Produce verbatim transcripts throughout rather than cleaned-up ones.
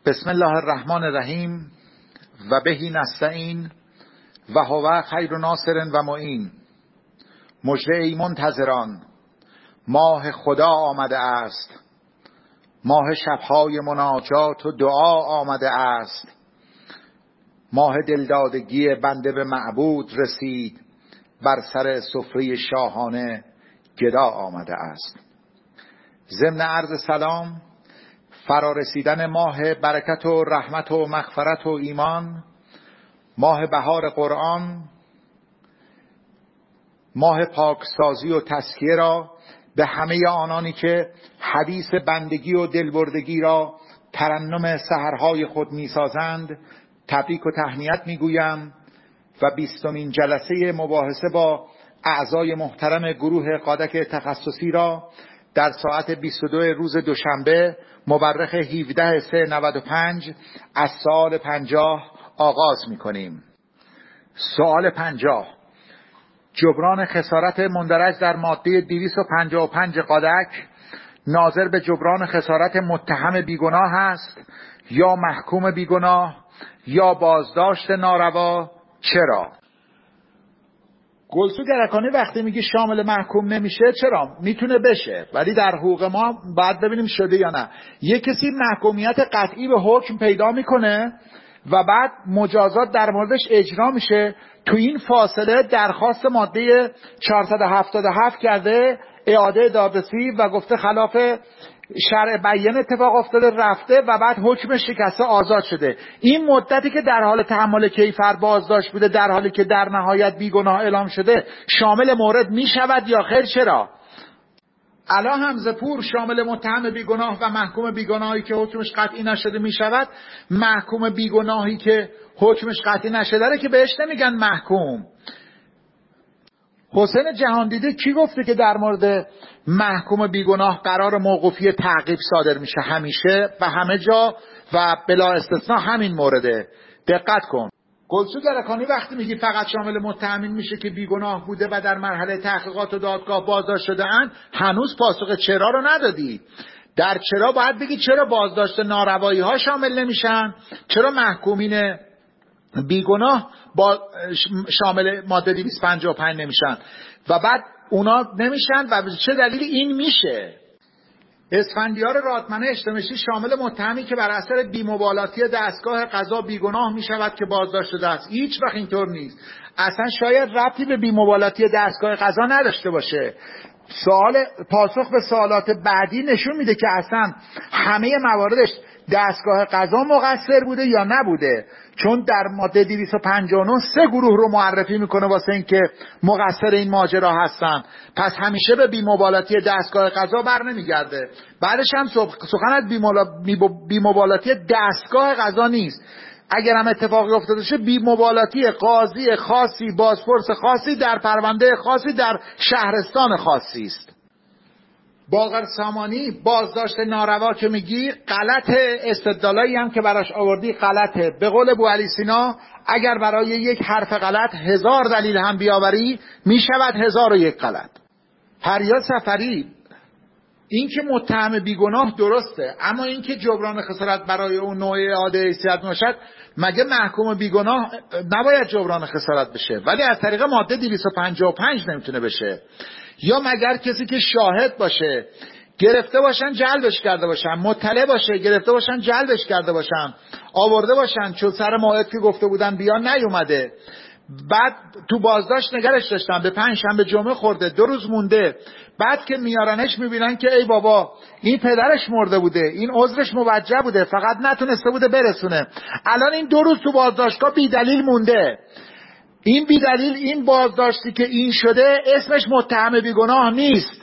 بسم الله الرحمن الرحیم و بهی نستعین و هو خیر ناصر و معین. مژده ای منتظران، ماه خدا آمده است، ماه شبهای مناجات و دعا آمده است. ماه دلدادگی بنده به معبود رسید، بر سر سفره شاهانه گدا آمده است. ضمن عرض سلام، فرارسیدن ماه برکت و رحمت و مغفرت و ایمان، ماه بهار قرآن، ماه پاکسازی و تزکیه را به همه آنانی که حدیث بندگی و دلبردگی را ترنم سحرهای خود می‌سازند تبریک و تهنیت می‌گویم و بیستمین جلسه مباحثه با اعضای محترم گروه قادک تخصصی را در ساعت بیست و دو روز دوشنبه مورخ هفده سه نود و پنج از سال پنجاه آغاز می‌کنیم. سوال پنجاه: جبران خسارت مندرج در ماده دویست و پنجاه و پنج قادک ناظر به جبران خسارت متهم بیگناه است یا محکوم بیگناه یا بازداشت ناروا؟ چرا؟ گلسو گرکانی وقتی میگه شامل محکوم نمیشه، چرا؟ میتونه بشه، ولی در حقوق ما باید ببینیم شده یا نه. یک کسی محکومیت قطعی به حکم پیدا میکنه و بعد مجازات در موردش اجرا میشه، تو این فاصله درخواست ماده چهارصد و هفتاد و هفت کرده اعاده دادرسی و گفته خلاف شرع بیان اتفاق افتاده، رفته و بعد حکمش شکسته، آزاد شده. این مدتی که در حال تحمل کیفر بازداشت بوده در حالی که در نهایت بیگناه اعلام شده شامل مورد می شود یا خیر؟ چرا؟ علا حمزه پور شامل متهم بیگناه و محکوم بیگناهی که حکمش قطعی نشده می شود. محکوم بیگناهی که حکمش قطعی نشده که بهش نمیگن محکوم. حسین جهاندیده کی گفته که در مورد محکوم بیگناه قرار موقوفی تعقیب صادر میشه؟ همیشه و همه جا و بلا استثناء همین مورده. دقت کن. گلسو گرکانی وقتی میگی فقط شامل متهمین میشه که بیگناه بوده و در مرحله تحقیقات و دادگاه بازداشت شده اند، هنوز پاسخ چرا رو ندادی. در چرا باید بگی چرا بازداشت ناروایی ها شامل نمیشن، چرا محکومین بیگناه با شامل ماده دویست و پنجاه و پنج نمیشن و بعد اونا نمیشن و چه دلیلی این میشه. اسفندیار رادمنه اشتمشی شامل متهمی که بر اثر بی‌مبالاتی دستگاه قضا بیگناه میشود که بازداشت شده است. هیچ وقت اینطور نیست. اصلا شاید ربطی به بی‌مبالاتی دستگاه قضا نداشته باشه. سوال پاسخ به سوالات بعدی نشون میده که اصلا همه مواردش دستگاه قضا مقصر بوده یا نبوده، چون در ماده دویست و پنجاه و نه سه گروه رو معرفی میکنه واسه این که مقصر این ماجرا هستن. پس همیشه به بی‌مبالاتی دستگاه قضا بر نمیگرده. بعدش هم سخن از بی‌مبالاتی دستگاه قضا نیست. اگر هم اتفاقی افتاده شه بی‌مبالاتی قاضی خاصی، بازپرس خاصی در پرونده خاصی در شهرستان خاصی است. باقر سامانی بازداشت ناروا که میگی غلط، استدلالایی هم که براش آوردی غلطه. به قول ابوعلی سینا اگر برای یک حرف غلط هزار دلیل هم بیاوری میشود هزار و یک غلط. پریا سفری این که متهم بیگناه درسته، اما این که جبران خسارت برای اون نوع اعاده حیثیت باشد، مگه محکوم بیگناه نباید جبران خسارت بشه ولی از طریق ماده دویست و پنجاه و پنج نمیتونه بشه؟ یا مگر کسی که شاهد باشه گرفته باشن جلبش کرده باشن، مطلع باشه گرفته باشن جلبش کرده باشن، آورده باشن چون سر موعد که گفته بودن بیا نیومده، بعد تو بازداشت نگرش داشتن، به پنج شنبه جمعه خورده، دو روز مونده، بعد که میارنش میبینن که ای بابا این پدرش مرده بوده، این عذرش موجه بوده، فقط نتونسته بوده برسونه، الان این دو روز تو بازداشتگاه بی دلیل مونده. این بی دلیل این بازداشتی که این شده اسمش متهم بیگناه نیست.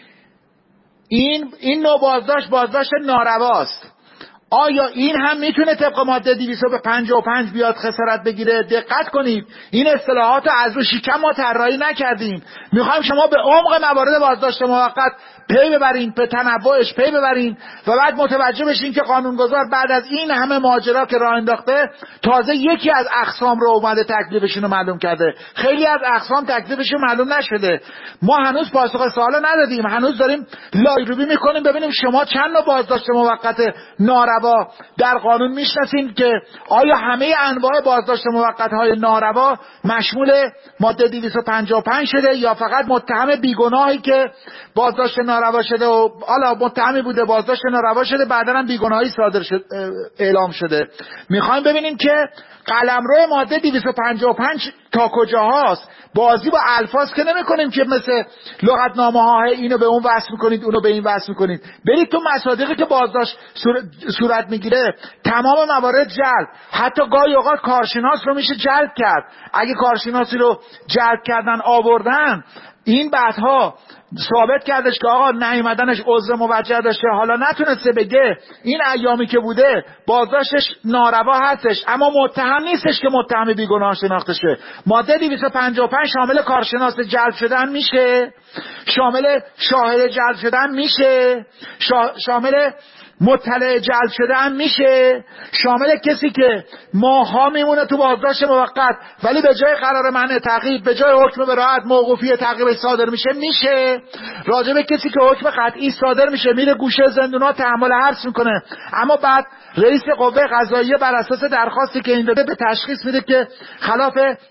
این این نوع بازداشت بازداشت نارواست. آیا این هم میتونه طبق ماده دویست و پنجاه و پنج بیاد خسارت بگیره؟ دقت کنید، این اصطلاحات رو از رو شکم ما طراحی نکردیم. میخوایم شما به عمق موارد بازداشت موقت پی ببرین، به تنوعش پی ببرین و بعد متوجه بشین که قانونگذار بعد از این همه ماجرا که راه انداخته تازه یکی از اقسام رو اومده تکلیفشون رو معلوم کرده. خیلی از اقسام تکلیفشون معلوم نشده. ما هنوز پاسخ سوال ندادیم، هنوز داریم لایروبی میکنیم ببینیم شما چند نوع بازداشت موقت ناروا ناروا در قانون میشناسیم که آیا همه انواع بازداشت موقت های ناروا مشمول ماده دویست و پنجاه و پنج شده یا فقط متهم بیگناهی که بازداشت ناروا شده و حالا متهمی بوده بازداشت ناروا شده بعداً هم بیگناهی صادر شد اعلام شده. میخوایم ببینیم که قلمرو ماده دویست و پنجاه و پنج تا کجا هاست. بازی با الفاظ که نمی کنیم که مثل لغتنامه ها اینو به اون وصل میکنید اونو به این وصل میکنید. برید تو مصادیقی که بازداشت صورت میگیره تمام موارد جلب، حتی گاهی اوقات کارشناس رو میشه جلب کرد. اگه کارشناسی رو جلب کردن آوردن این بعدها ثابت کردش که آقا نیومدنش عذر موجه داشته، حالا نتونسته بگه این ایامی که بوده بازداشتش ناروا هستش اما متهم نیستش که متهم بیگناه شناخته شه. ماده دویست و پنجاه و پنج شامل کارشناس جلب شدن میشه، شامل شاهد جلب شدن میشه، شا... شامل مطلع جلب شدن میشه، شامل کسی که ماها میمونه تو بازداشت موقت ولی به جای قرار منع تعقیب به جای حکم براءت موقوفی تعقیب صادر میشه میشه، راجب کسی که حکم قطعی صادر میشه میره گوشه زندونا تحمل حبس میکنه اما بعد رئیس قوه قضاییه بر اساس درخواستی که این داده به تشخیص میده که خلاف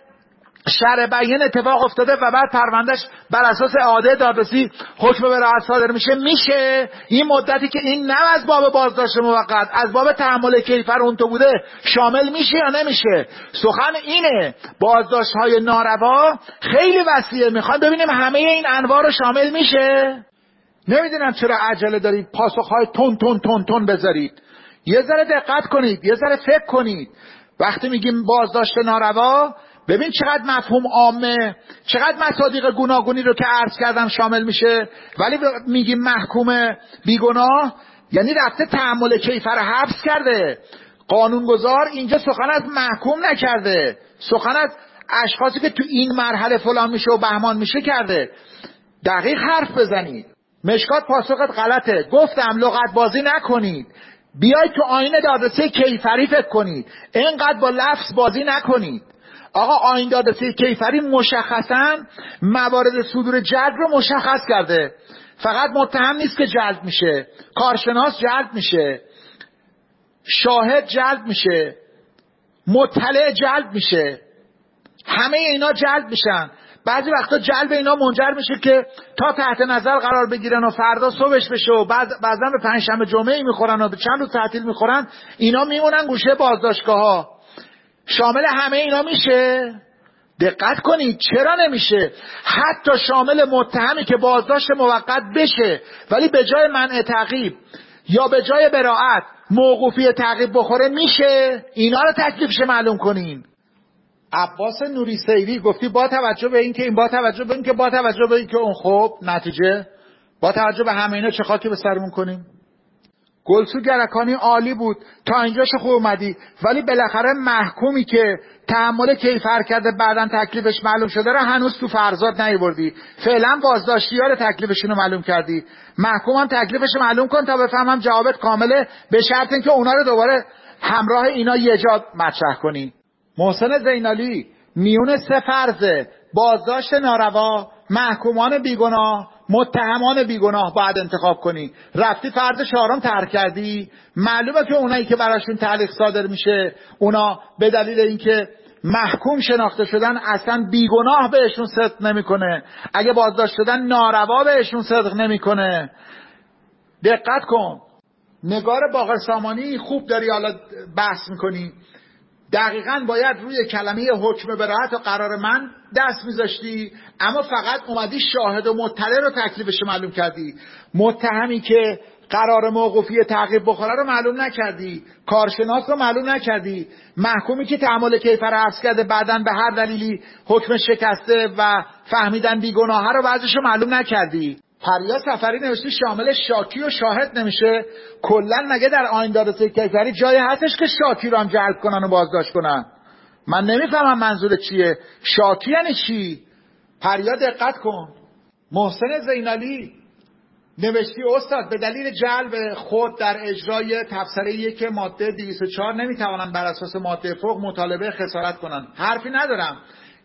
شرع بیان اتفاق افتاده و بعد پروندهش بر اساس اعاده دادرسی حکم براءت صادر میشه میشه. این مدتی که این نه از باب بازداشت موقت از باب تحمل کیفر اون تو بوده شامل میشه یا نمیشه؟ سخن اینه بازداشت های ناروا خیلی وسیعه. میخوام ببینیم همه این انواع رو شامل میشه. نمیدونم چرا عجله دارید پاسخ های تون تون تون تون بذارید. یه ذره دقت کنید، یه ذره فکر کنید. وقتی میگیم بازداشت ناروا ببین چقدر مفهوم عامه، چقدر مصادیق گوناگونی رو که عرض کردم شامل میشه. ولی میگیم محکوم بیگناه یعنی رفته تحمل کیفر حبس کرده. قانونگذار اینجا سخن از محکوم نکرده، سخن از اشخاصی که تو این مرحله فلان میشه و بهمان میشه کرده. دقیق حرف بزنید. مشکات پاسخت غلطه. گفتم لغت بازی نکنید، بیایید تو آیین دادرسی کیفری فکر کنید، اینقدر با لفظ بازی نکنید. آقا آیین دادرسی کیفری مشخصاً موارد صدور جلب رو مشخص کرده. فقط متهم نیست که جلب میشه، کارشناس جلب میشه، شاهد جلب میشه، مطلع جلب میشه، همه اینا جلب میشن. بعضی وقتا جلب اینا منجر میشه که تا تحت نظر قرار بگیرن و فردا صبحش بشه و بعد بعضا به پنجشنبه جمعه میخورن و به چند روز تعطیل میخورن، اینا میمونن گوشه بازداشتگاه ها. شامل همه اینا میشه؟ دقت کنید چرا نمیشه. حتی شامل متهمی که بازداشت موقت بشه ولی به جای منع تعقیب یا به جای براءت موقوفی تعقیب بخوره میشه. اینا رو تکلیفش معلوم کنین. عباس نوری سیری گفتی با توجه به این که این با توجه به این که با توجه به این که اون، خب نتیجه با توجه به همه اینا چه خاکی به سرمون کنیم؟ گلسو گرکانی عالی بود، تا اینجاش خوب اومدی، ولی بالاخره محکومی که تحمل کیفر کرده بعدن تکلیفش معلوم شده رو هنوز تو فرضات نیاوردی. فعلا بازداشتی‌ها رو تکلیفشون رو معلوم کردی. محکومم تکلیفش رو معلوم کن تا بفهمم جوابت کامله، به شرط اینکه اونا رو دوباره همراه اینا یه جا مطرح کنی. محسن زینالی میون سه فرض بازداشت ناروا، محکومان بیگناه، متهمان بیگناه باید انتخاب کنی. رفتی فرض چهارم ترک کردی. معلومه که اونایی که براشون تعلیق صادر میشه اونا به دلیل اینکه محکوم شناخته شدن اصلا بیگناه بهشون صدق نمیکنه، اگه بازداشت شدن ناروا بهشون صدق نمیکنه. دقت کن. نگار باقر سامانی خوب داری حالا بحث میکنی. دقیقاً باید روی کلمه حکم براءت و قرار من دست میذاشتی، اما فقط اومدی شاهد و مطلع رو تکلیفش معلوم کردی. متهمی که قرار موقوفی تعقیب بخوره رو معلوم نکردی، کارشناس رو معلوم نکردی، محکومی که تحمل کیفر حبس کرده بعداً به هر دلیلی حکم شکسته و فهمیدن بیگناه رو بعضیش رو معلوم نکردی. پریا سفری نوشته شامل شاکی و شاهد نمیشه. کلا مگه در آیین دادرسی کیفری جایی هستش که شاکی رو هم جلب کنن و بازداشت کنن؟ من نمیفهمم منظور چیه. شاکی یعنی چی؟ پریا دقت کن. محسن زینالی نوشتی استاد به دلیل جلب خود در اجرای تبصره یک ماده دویست و چهار نمیتوانند بر اساس ماده فوق مطالبه خسارت کنند. حرفی ندارم.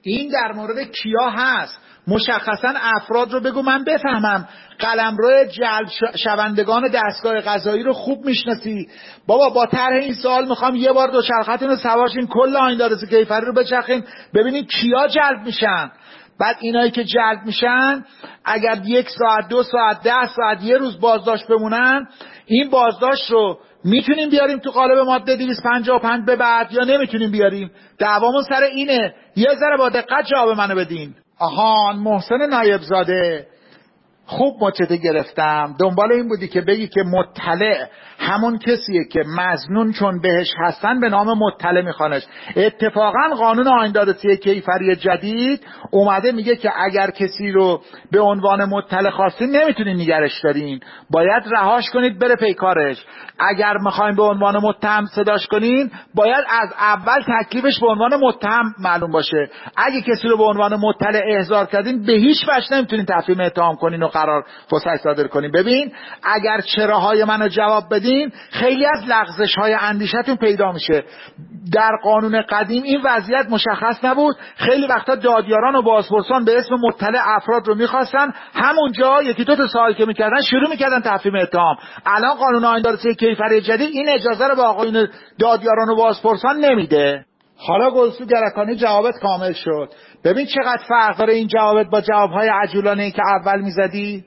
این در مورد کیا هست؟ مشخصا افراد رو بگو من بفهمم. قلمرو جلب شوندگان دستگاه قضایی رو خوب میشناسی. بابا با طرح این سوال میخوام یه بار دوچرخه‌تون رو سوارشین کل آیین‌دارسی کیفری رو بچرخین ببینید کیا جلب میشن. بعد اینایی که جلب میشن اگر یک ساعت دو ساعت ده ساعت یه روز بازداشت بمونن، این بازداشت رو میتونیم بیاریم تو قالب ماده دویست و پنجاه و پنج به بعد یا نمیتونیم بیاریم؟ دعوامون سر اینه. یه ذره با دقت جواب منو بدین. آهان محسن نایبزاده، خوب مچته گرفتم. دنبال این بودی که بگی که مطلع همون کسیه که مظنون چون بهش هستن به نام مطلع میخوانش. اتفاقا قانون آیین‌دارسی کیفری جدید اومده میگه که اگر کسی رو به عنوان مطلع خواستین نمیتونین نگرش دارین، باید رهاش کنید بره پیکارش. اگر میخواین به عنوان متهم صداش کنین باید از اول تکلیفش به عنوان متهم معلوم باشه. اگه کسی رو به عنوان مطلع احضار کردین به هیچ وجه نمیتونین تفهیم اتهام کنین و قرار فسح صادر کنین. ببین اگر چراهای منو جواب بدین خیلی از لغزش های اندیشتون پیدا میشه. در قانون قدیم این وضعیت مشخص نبود، خیلی وقتا دادیاران و بازپرسان به اسم مطلع افراد رو میخواستن، همونجا یکی دو تا سوال که میکردن شروع میکردن تفهیم اتهام. الان قانون آیین‌دارسی کیفری جدید این اجازه رو به آقایون دادیاران و بازپرسان نمیده. حالا گلسو گرکانی جوابت کامل شد. ببین چقدر فرق داره این جوابت با جوابهای عجولانه‌ای که اول میزدی.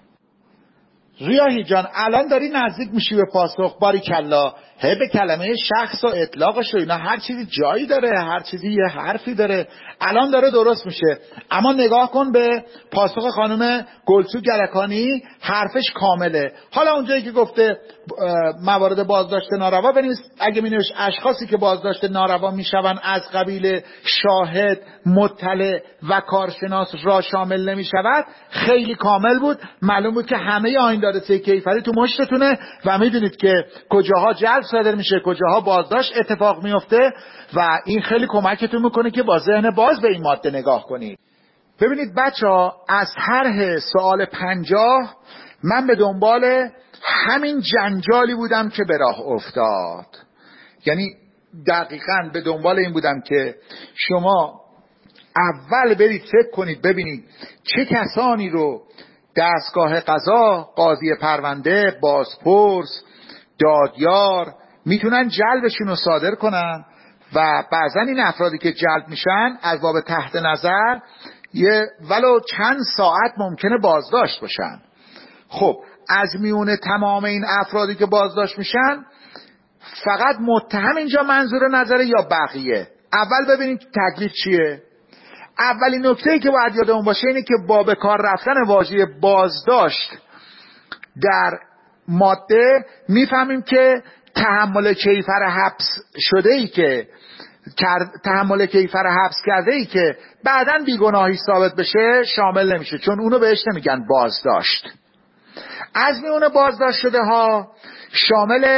ریاحی جان الان داری نزدیک میشی به پاسخ. باریکلا. هی به کلمه شخص و اطلاقش و اینا هر چیزی جایی داره، هر چیزی یه حرفی داره. الان داره درست میشه. اما نگاه کن به پاسخ خانم گلسو گرکانی، حرفش کامله. حالا اونجایی که گفته موارد بازداشت ناروا بنویس، اگه مینویس اشخاصی که بازداشت ناروا میشون از قبیل شاهد، مطلع و کارشناس را شامل نمیشود، خیلی کامل بود. معلوم بود که همه آیین‌دارسی کیفری تو مشتتونه و میدونید که کجاها جلب صادر میشه، کجاها بازداشت اتفاق میفته و این خیلی کمکتون میکنه که با ذهن باز به این ماده نگاه کنید. ببینید بچه‌ها، از طرح سوال پنجاه من به دنبال همین جنجالی بودم که به راه افتاد. یعنی دقیقاً به دنبال این بودم که شما اول برید فکر کنید ببینید چه کسانی رو دستگاه قضا، قاضی پرونده، بازپرس، دادیار میتونن جلبشون رو صادر کنن و بعضا این افرادی که جلب میشن از باب تحت نظر یه ولو چند ساعت ممکنه بازداشت باشن. خب از میون تمام این افرادی که بازداشت میشن فقط متهم اینجا منظور نظره یا بقیه؟ اول ببینید تکلیف چیه. اولین نکته‌ای که باید یادمون باشه اینه که با به کار رفتن واژه بازداشت در ماده میفهمیم که تحمل کیفر حبس شده ای که تحمل کیفر حبس کرده ای که بعداً بیگناهی ثابت بشه شامل نمیشه، چون اونو بهش نمیگن بازداشت. از میون بازداشت شده ها شامل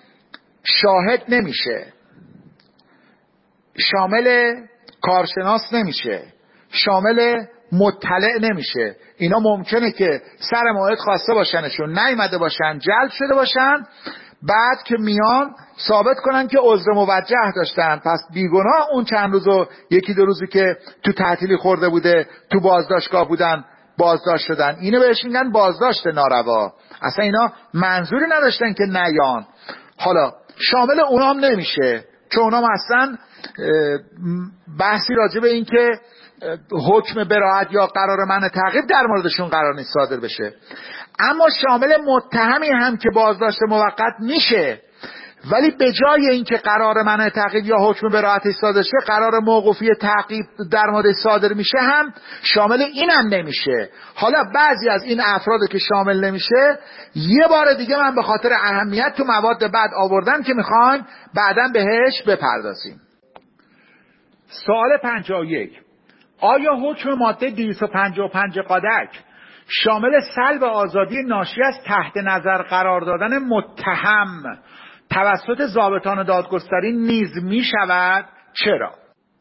شاهد نمیشه، شامل کارشناس نمیشه، شامل مطلع نمیشه. اینا ممکنه که سر موعد خواسته باشنشون، نیامده باشن، جلب شده باشن، بعد که میان ثابت کنن که عذر موجه داشتن، پس بیگناه اون چند روزو یکی دو روزی که تو تعطیلی خورده بوده تو بازداشتگاه بودن بازداشت شدن. اینو بهش میگن بازداشت ناروا. اصلا اینا منظوری نداشتن که نیان. حالا شامل اونام نمیشه، چون اونام اصلا بحثی راجع به این که حکم براءت یا قرار منع تعقیب در موردشون قرار نیست صادر بشه. اما شامل متهمی هم که بازداشت موقت میشه، ولی به جای اینکه قرار منع تعقیب یا حکم براءت صادر شه قرار موقوفی تعقیب در مورد صادر میشه هم شامل اینم نمیشه. حالا بعضی از این افراد که شامل نمیشه یه بار دیگه من به خاطر اهمیت تو مواد بعد آوردم که میخوایم بعداً بهش بپردازیم. سوال پنجاه و یک، آیا حکم ماده دویست و پنجاه و پنج قادک شامل سلب آزادی ناشی از تحت نظر قرار دادن متهم توسط ضابطان دادگستری نیز می شود؟ چرا؟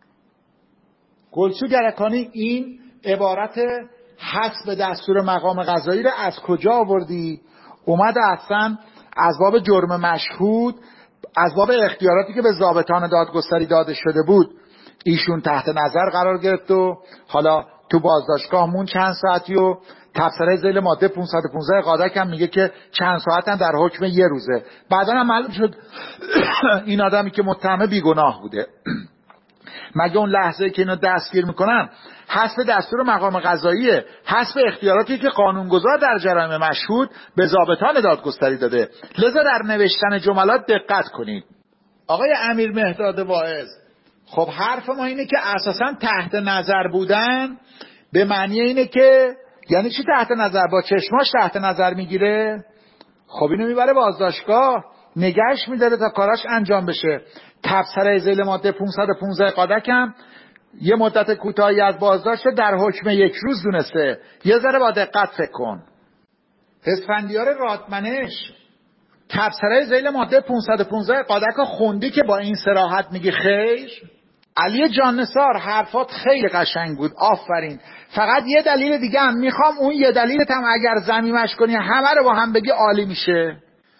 گلسو گرکانی این عبارت حسب دستور مقام قضایی رو از کجا آوردی؟ اومده اصلا از باب جرم مشهود، از باب اختیاراتی که به ضابطان دادگستری داده شده بود ایشون تحت نظر قرار گرفت و حالا تو بازداشتگاه مون چند ساعتی و تبصره ذیل ماده پانصد و پانزده قادک هم میگه که چند ساعتن در حکم یه روزه. بعدا هم معلوم شد این آدمی که متهم بیگناه بوده. مگه اون لحظه که اینو دستگیر میکنن حسب دستور مقام قضاییه، حسب اختیاراتی که قانونگذار در جرایم مشهود به ضابطان دادگستری داده. لذا در نوشتن جملات دقت کنید. آقای امیر مهداد واعظ، خب حرف ما اینه که اساسا تحت نظر بودن به معنی اینه که یعنی چی تحت نظر؟ با چشماش تحت نظر میگیره؟ خب اینو میبره بازداشتگاه نگهش میداره تا کاراش انجام بشه. تبصره ذیل ماده پانصد و پانزده قادک هم یه مدت کوتاهی از بازداشت در حکم یک روز دونسته. یه ذره با دقت فکر کن. اسفندیار رادمنش تبصره ذیل ماده پانصد و پانزده قادک ها خوندی که با این صراحت میگی خیر؟ علی جان نثار حرفات خیلی قشنگ بود، آفرین. فقط یه دلیل دیگه هم میخوام، اون یه دلیلت هم اگر ضمیمش کنی همه رو با هم بگی عالی میشه.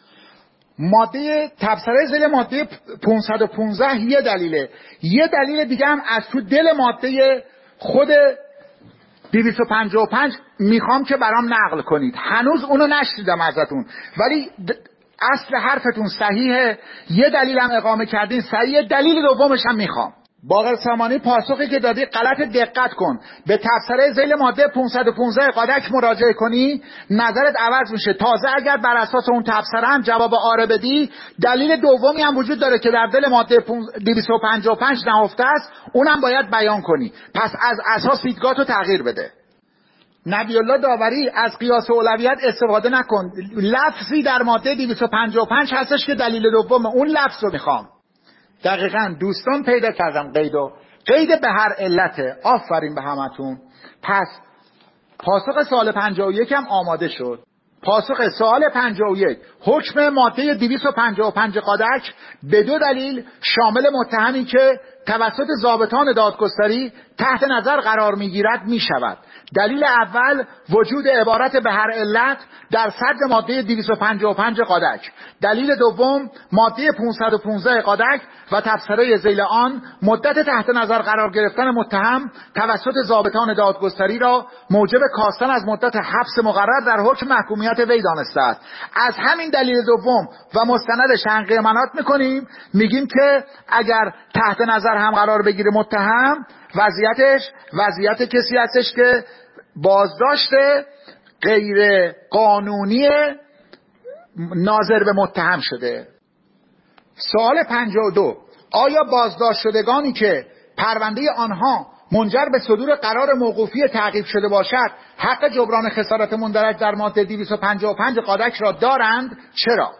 ماده تبصره ذیل ماده پانصد و پانزده یه دلیله، یه دلیل دیگه هم از تو دل ماده خود دویست و پنجاه و پنج میخوام که برام نقل کنید. هنوز اونو نشنیدم ازتون، ولی اصل حرفتون صحیحه، یه دلیل هم اقامه کردین صحیحه، دلیل دومش هم میخوام. باقر سامانی پاسخی که دادی غلط، دقت کن. به تبصره ذیل ماده پانصد و پانزده قادک مراجعه کنی نظرت عوض میشه. تازه اگر بر اساس اون تبصره هم جواب آره بدی، دلیل دومی هم وجود داره که در دل ماده دویست و پنجاه و پنج نهفته است، اونم باید بیان کنی. پس از اساس دیدگاهتو تغییر بده. نبی الله داوری از قیاس اولویت استفاده نکن. لفظی در ماده دویست و پنجاه و پنج هستش که دلیل دوم، اون لفظ رو میخوام. دقیقاً دوستان پیدا کردم قیدو. قید به هر علته. آفرین به همتون. پس پاسخ سوال پنجاه و یک هم آماده شد. پاسخ سوال پنجاه و یک، حکم ماده دویست و پنجاه و پنج قادک به دو دلیل شامل متهمی که توسط ضابطان دادگستری تحت نظر قرار میگیرد میشود. دلیل اول وجود عبارت به هر علت در صدر ماده دویست و پنجاه و پنج قادک. دلیل دوم ماده پانصد و پانزده قادک و تبصره ذیل آن مدت تحت نظر قرار گرفتن متهم توسط ضابطان دادگستری را موجب کاستن از مدت حبس مقرر در حکم محکومیت وی دانسته است. از همین دلیل دوم و مستندش تنقیه مناط میکنیم، میگیم که اگر تحت نظر هم قرار بگیره متهم، وضعیتش وضعیت کسی هستش که بازداشت غیر قانونی ناظر به متهم شده. سوال پنجاه و دو، آیا بازداشت شدگانی که پرونده آنها منجر به صدور قرار موقوفی تعقیب شده باشد حق جبران خسارت مندرج در ماده دویست و پنجاه و پنج قادک را دارند؟ چرا؟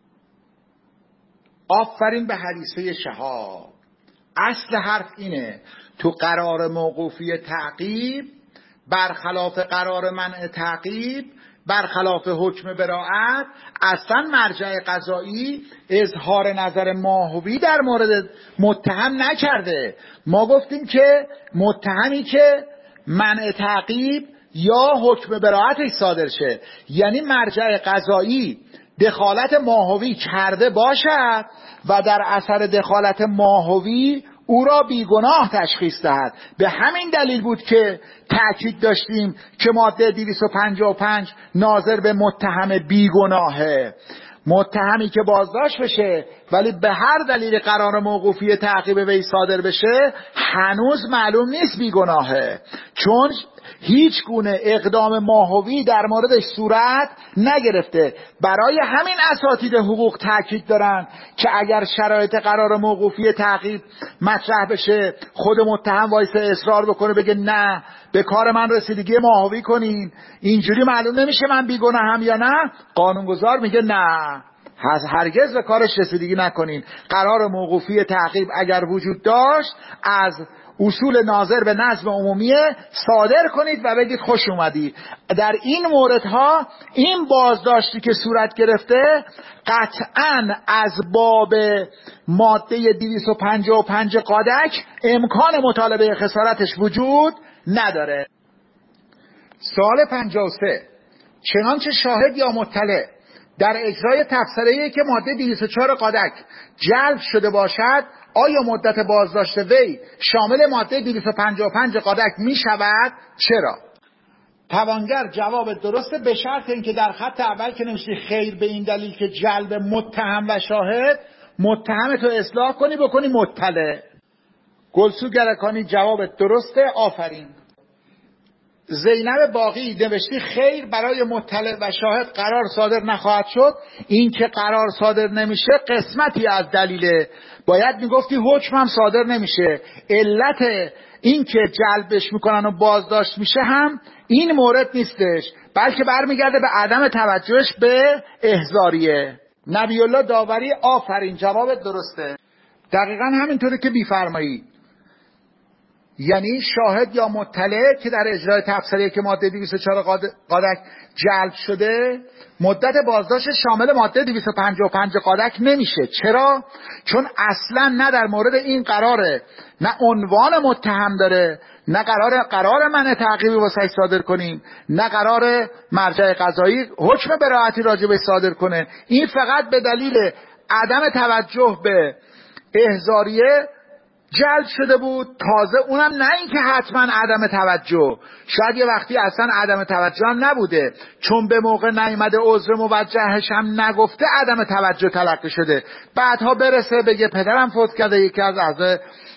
آفرین به حدیثه شهاب. اصل حرف اینه، تو قرار موقوفی تعقیب برخلاف قرار منع تعقیب، برخلاف حکم براءت، اصلا مرجع قضایی اظهار نظر ماهوی در مورد متهم نکرده. ما گفتیم که متهمی که منع تعقیب یا حکم براءتش صادر شه، یعنی مرجع قضایی دخالت ماهوی کرده باشد و در اثر دخالت ماهوی او را بیگناه تشخیص دهد. به همین دلیل بود که تأکید داشتیم که ماده دویست و پنجاه و پنج ناظر به متهم بیگناهه. متهمی که بازداشت بشه ولی به هر دلیل قرار موقوفی تعقیب وی صادر بشه هنوز معلوم نیست بیگناهه، چون هیچ گونه اقدام ماهوی در موردش صورت نگرفته. برای همین اساتید حقوق تاکید دارن که اگر شرایط قرار موقوفی تعقیب مطرح بشه، خود متهم وایسه اصرار بکنه بگه نه به کار من رسیدگی ماهوی کنین، اینجوری معلوم نمیشه من بیگناهم یا نه، قانونگذار میگه نه، هرگز به کارش رسیدگی نکنین. قرار موقوفی تعقیب اگر وجود داشت از اصول ناظر به نظم عمومی صادر کنید و بگید خوش اومدید. در این موردها این بازداشتی که صورت گرفته قطعاً از باب ماده دویست و پنجاه و پنج قادک امکان مطالبه خسارتش وجود نداره. سوال پنجاه و سه، چنانچه شاهد یا مطلع در اجرای تبصره‌ای که ماده دویست و چهار قادک جلب شده باشد، آیا مدت بازداشت وی شامل ماده دویست و پنجاه و پنج قادک می شود؟ چرا؟ توانگر جواب درسته به شرط اینکه در خط اول که نوشتی خیر به این دلیل که جلب متهم و شاهد، متهم تو اصلاح کنی بکنی مطلع. گلسو گرکانی جواب درسته، آفرین. زینب باقی نوشتی خیر برای مطلع و شاهد قرار صادر نخواهد شد. این که قرار صادر نمیشه قسمتی از دلیله، باید میگفتی حکم هم صادر نمیشه. علت این که جلبش میکنن و بازداشت میشه هم این مورد نیستش، بلکه برمیگرده به عدم توجهش به احضاریه. نبی الله داوری آفرین، جواب درسته. دقیقا همینطوره که بیفرمایید، یعنی شاهد یا مطلع که در اجرای تبصره که ماده دویست و چهار قادک جلب شده، مدت بازداشت شامل ماده دویست و پنجاه و پنج قادک نمیشه. چرا؟ چون اصلا نه در مورد این قراره، نه عنوان متهم داره، نه قرار قرار منع تعقیبی واسه صادر کنیم، نه قرار مرجع قضایی حکم براءتی راجع به صادر کنه. این فقط به دلیل عدم توجه به احضاریه جلب شده بود. تازه اونم نه این که حتما عدم توجه، شاید یه وقتی اصلا عدم توجه هم نبوده، چون به موقع نیامده عذر موجهش هم نگفته عدم توجه تلقی شده. بعدها برسه بگه پدرم فوت کرده، یکی از اعضای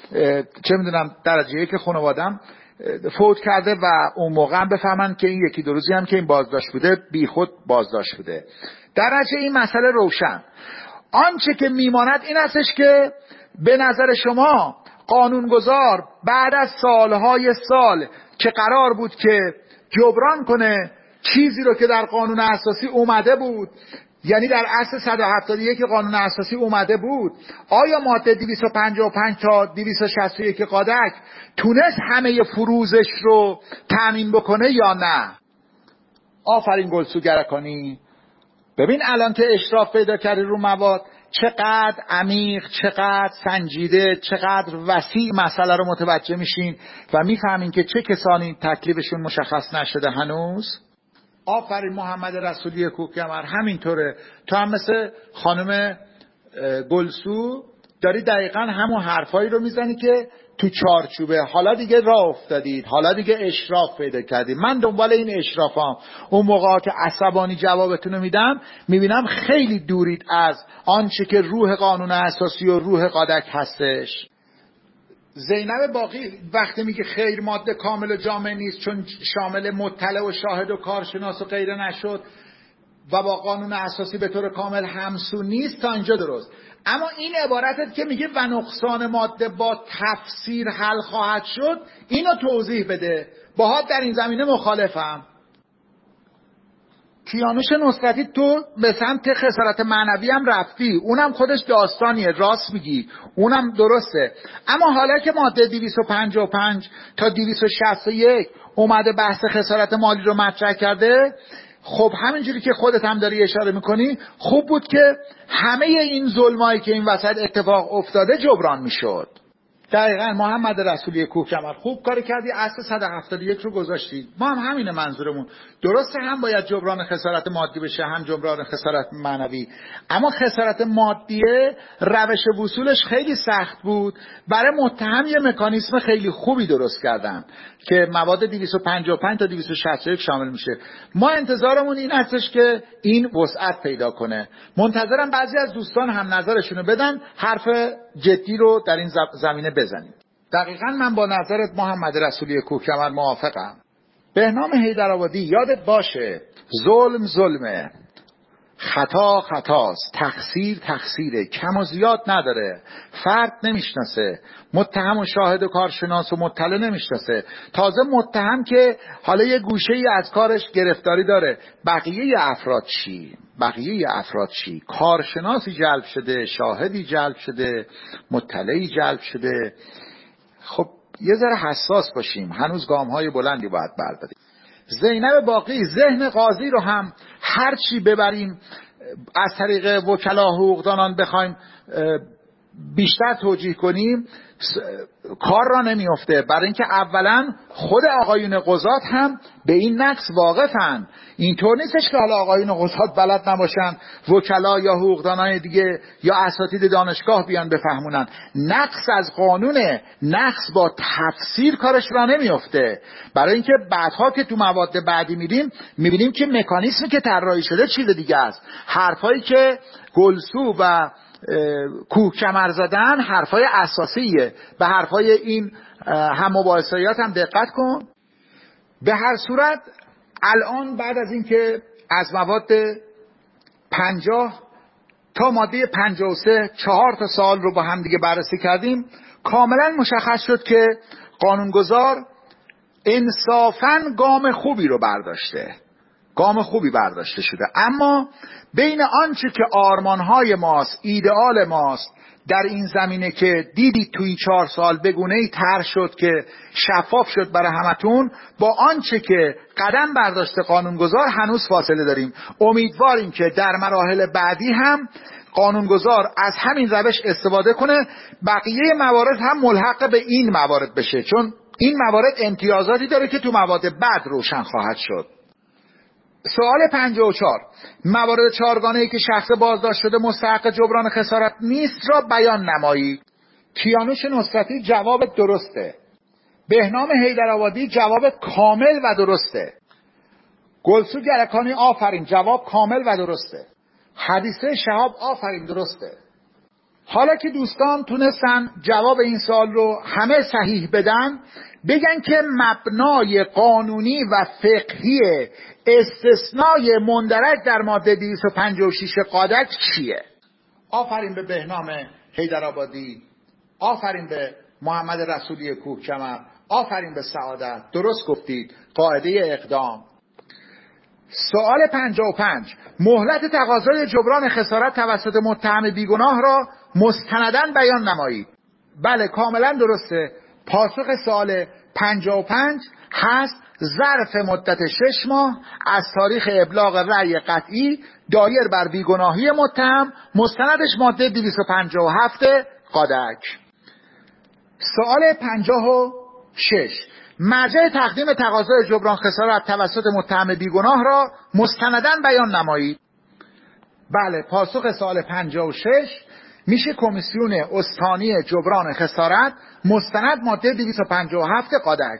چه میدونم درجه یک خانواده‌ام فوت کرده، و اون موقع هم بفهمن که این یکی دو روزی هم که این بازداشت بوده بی خود بازداشت بوده. در نتیجه این مسئله روشن. آنچه که میماند این هستش که به نظر شما قانونگذار بعد از سالهای سال که قرار بود که جبران کنه چیزی رو که در قانون اساسی اومده بود، یعنی در اصل صد و هفتاد و یک قانون اساسی اومده بود، آیا ماده دویست و پنجاه و پنج تا دویست و شصت و یک قادک تونست همه فروزش رو تامین بکنه یا نه؟ آفرین گلسو گرکانی. ببین الان که اشراف پیدا کردی رو مواد، چقدر عمیق، چقدر سنجیده، چقدر وسیع مسئله رو متوجه میشین و میفهمین که چه کسانی تکلیفشون مشخص نشده هنوز. آفرین محمد رسولی کوکمر، همینطوره. تو هم مثل خانم گلسو داری دقیقا همون حرفایی رو میزنی که تو چارچوبه. حالا دیگه راه افتادید، حالا دیگه اشراف پیدا کردید. من دنبال این اشرافام. اون موقع که عصبانی جوابتون رو میدم میبینم خیلی دورید از آنچه که روح قانون اساسی و روح قادک هستش. زینب باقی وقتی میگه خیر ماده کامل و جامع نیست چون شامل مطلع و شاهد و کارشناس و غیره نشد و با قانون اساسی به طور کامل همسو نیست، تا اینجا درست. اما این عبارتت که میگه و نقصان ماده با تفسیر حل خواهد شد، اینو توضیح بده. باهات در این زمینه مخالفم. کیانوش نصرتی تو به سمت خسارت معنوی هم رفتی، اونم خودش داستانیه، راست میگی، اونم درسته. اما حالا که ماده دویست و پنجاه و پنج تا دویست و شصت و یک اومده بحث خسارت مالی رو مطرح کرده، خب همینجوری که خودت هم داری اشاره میکنی، خوب بود که همه این ظلمایی که این وسط اتفاق افتاده جبران میشد. دقیقاً محمد رسولی کوکمر خوب کاری کردی، اصل صد و هفتاد و یک رو گذاشتی. ما هم همینه منظورمون. درسته هم باید جبران خسارت مادی بشه، هم جبران خسارت معنوی. اما خسارت مادیه روش وصولش خیلی سخت بود. برای متهم یه مکانیزم خیلی خوبی درست کردن که مواد دویست و پنجاه و پنج تا دویست و شصت و یک شامل میشه. ما انتظارمون این هستش که این وسعت پیدا کنه. منتظرم بعضی از دوستان هم نظرشونو بدن، حرف جدی رو در این زمینه بزنید. دقیقاً من با نظرت محمد رسولی کوکمر موافقم. بهنام حیدرآبادی، یادت باشه ظلم ظلمه، خطا خطاست، تقصیر تقصیره، کم و زیاد نداره، فرد نمیشناسه، متهم و شاهد و کارشناس و مطلع نمیشناسه. تازه متهم که حالا یه گوشه ای از کارش گرفتاری داره، بقیه افراد چی؟ بقیه افراد چی؟ کارشناسی جلب شده، شاهدی جلب شده، مطلعی جلب شده. خب یه ذره حساس باشیم، هنوز گام‌های بلندی باید برداریم. زینب باقی، ذهن قاضی رو هم هر چی ببریم از طریق وکلا حقوقدانان بخوایم بیشتر توجیه کنیم کار را نمیفته، برای اینکه اولا خود آقایون قضات هم به این نقص واقفن. اینطور نیستش که حالا آقایون قضات بلد نباشن، وکلا یا حقوقدانای دیگه یا اساتید دانشگاه بیان بفهمونن. نقص از قانونه، نقص با تفسیر کارش را نمیفته، برای اینکه بعدها که تو مواد بعدی میریم میبینیم که مکانیزمی که طراحی شده چیز دیگه است. حرفایی که گلسو و کوه کمر زدن حرفای اساسیه. به حرفای این هم مباحثیات هم دقت کن. به هر صورت الان بعد از اینکه از مواد پنجاه تا ماده پنجاه و سه چهار تا سال رو با هم دیگه بررسی کردیم، کاملا مشخص شد که قانونگذار انصافاً گام خوبی رو برداشته، گام خوبی برداشته شده. اما بین آنچه که آرمانهای ماست، ایدئال ماست در این زمینه که دیدید توی چهار سال بگونه‌ای طرح شد که شفاف شد برای همتون، با آنچه که قدم برداشته قانونگذار هنوز فاصله داریم. امیدواریم که در مراحل بعدی هم قانونگذار از همین روش استفاده کنه، بقیه موارد هم ملحق به این موارد بشه، چون این موارد امتیازاتی داره که تو مواد بعد روشن خواهد شد. سوال پنجاه و چهار، موارد چهارگانه‌ای که شخص بازداشت شده مستحق جبران خسارت نیست را بیان نمایید. کیانوش نصرتی جواب درسته. بهنام حیدرآبادی جواب کامل و درسته. گلسو گرکانی آفرین، جواب کامل و درسته. حدیثه شهاب آفرین، درسته. حالا که دوستان تونستن جواب این سوال رو همه صحیح بدن، بگن که مبنای قانونی و فقهی استثنای مندرج در ماده دویست و پنجاه و شش قاعده چیه؟ آفرین به بهنام حیدرآبادی، آفرین به محمد رسولی کوهکمر، آفرین به سعادت، درست گفتید. قاعده اقدام. سوال پنجاه و پنج، مهلت تقاضای جبران خسارت توسط متهم بیگناه را مستنداً بیان نمایید. بله، کاملا درسته. پاسخ سوال پنجاه و پنج هست ظرف مدت شش ماه از تاریخ ابلاغ رأی قطعی دایر بر بیگناهی متهم، مستندش ماده دویست و پنجاه و هفت قادک. سوال پنجاه و شش، مرجع تقدیم تقاضای جبران خسارت توسط متهم بیگناه را مستنداً بیان نمایید. بله، پاسخ سوال پنجاه و شش میشه کمیسیون استانی جبران خسارت، مستند ماده دویست و پنجاه و هفت قادک.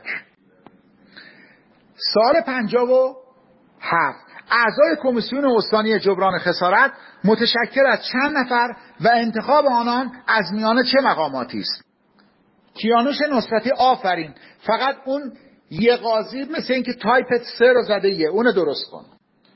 سوال پنجاه و هفت، اعضای کمیسیون استانی جبران خسارت متشکل از چند نفر و انتخاب آنان از میان چه مقاماتی است؟ کیانوش نصرتی آفرین، فقط اون یه قاضی مثل این که تایپت سه رو زده یه، اون درست کن.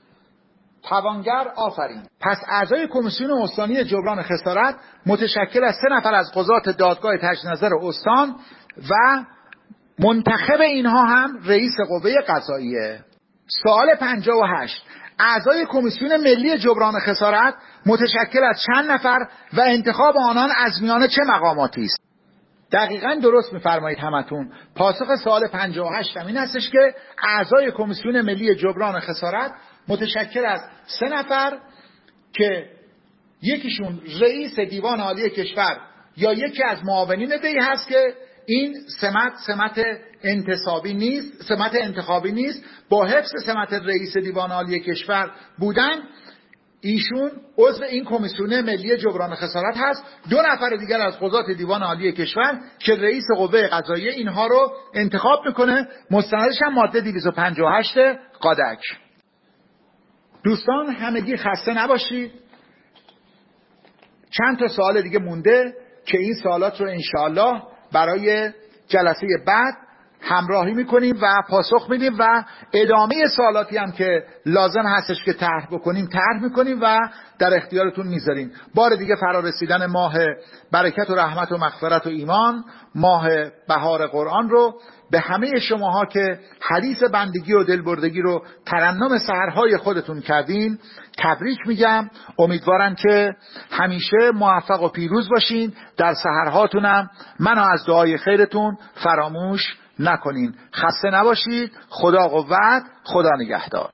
توانگر آفرین. پس اعضای کمیسیون استانی جبران خسارت متشکل از سه نفر از قضات دادگاه تجدید نظر استان و منتخب اینها هم رئیس قوه قضاییه. سوال پنجاه و هشت، اعضای کمیسیون ملی جبران خسارت متشکل از چند نفر و انتخاب آنان از میان چه مقاماتی است؟ دقیقاً درست می‌فرمایید همتون. پاسخ سوال پنجاه و هشت این هستش که اعضای کمیسیون ملی جبران خسارت متشکل از سه نفر که یکیشون رئیس دیوان عالی کشور یا یکی از معاونین وی هست که این سمت سمت انتصابی نیست، سمت انتخابی نیست، با حفظ سمت رئیس دیوان عالی کشور بودن ایشون عضو این کمیسیون ملی جبران خسارت هست. دو نفر دیگر از قضات دیوان عالی کشور که رئیس قوه قضاییه اینها رو انتخاب میکنه، مستندش هم ماده دویست و پنجاه و هشت قادک. دوستان همگی خسته نباشید. چند تا سوال دیگه مونده که این سوالات رو انشاءالله برای جلسه بعد همراهی میکنیم و پاسخ میدیم و ادامه سوالاتی هم که لازم هستش که طرح بکنیم طرح میکنیم و در اختیارتون میذاریم. بار دیگه فرا رسیدن ماه برکت و رحمت و مغفرت و ایمان، ماه بهار قرآن رو به همه شماها که حدیث بندگی و دلبردگی رو ترنم سحرهای خودتون کردین تبریک میگم. امیدوارم که همیشه موفق و پیروز باشین در سحرهاتونم. منو از دعای خیرتون فراموش نکنین. خسته نباشید. خدا قوت، خدا نگهدار.